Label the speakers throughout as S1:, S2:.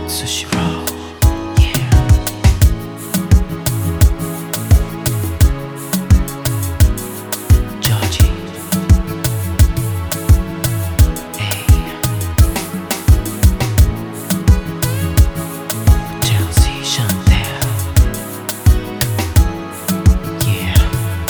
S1: Sushi roll, yeah. Georgie, hey. Chelsea, Chantel, yeah.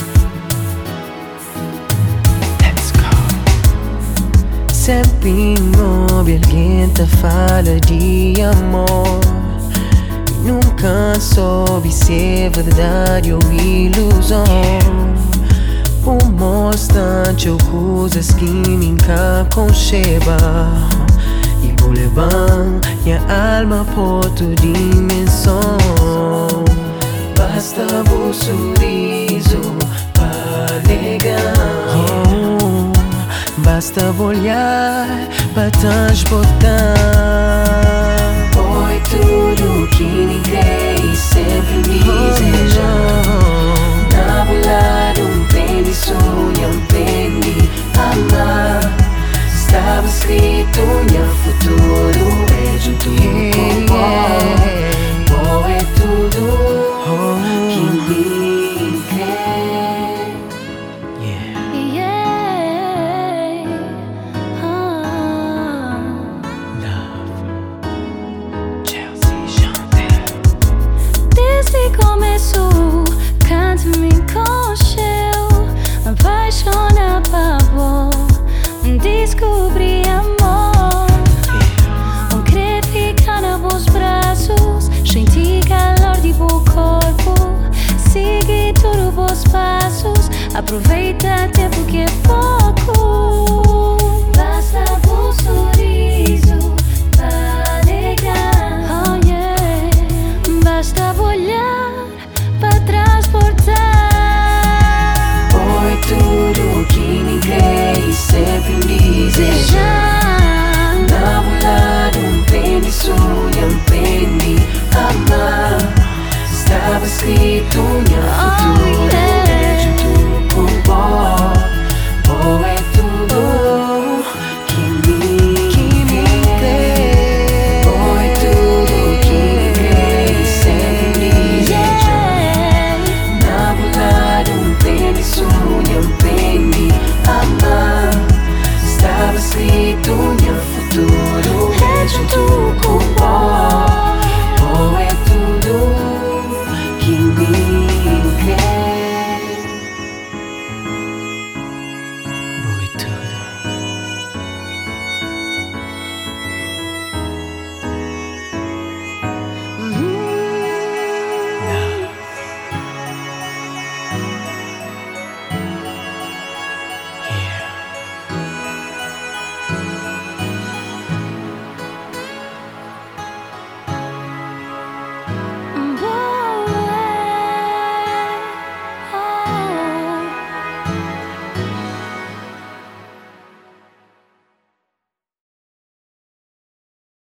S1: Let's go. Sempre imóvel, alguém te fala de amor e nunca soube se é verdade ou ilusão. Por mostrante ou coisas que me aconchegam e vou levar minha alma para outra dimensão. Basta o sorriso para alegrar, basta olhar para transportar. Foi tudo que ninguém sempre me desejou. Na volar bem de sonho, bem de amar. Estava escrito meu futuro é junto com vó. É tudo que me quer.
S2: Desde começou, canto me encoxeu, apaixona pavor, descobri amor. Querer ficar nos vos braços, sentir calor de vos corpo, seguir todos vos passos, aproveita tempo que é pouco. Basta vos sorriso para alegrar, oh yeah. Basta olhar para transportar.
S1: Foi tudo que ninguém sempre me desejou. Na volar bem de sonho, bem de amar. Estava escrito meu futuro é junto com vó. Vó é tudo que me quer. Foi tudo que ninguém sempre me desejou. Na volar bem de sonho, bem de amar. Estava escrito meu futuro é junto com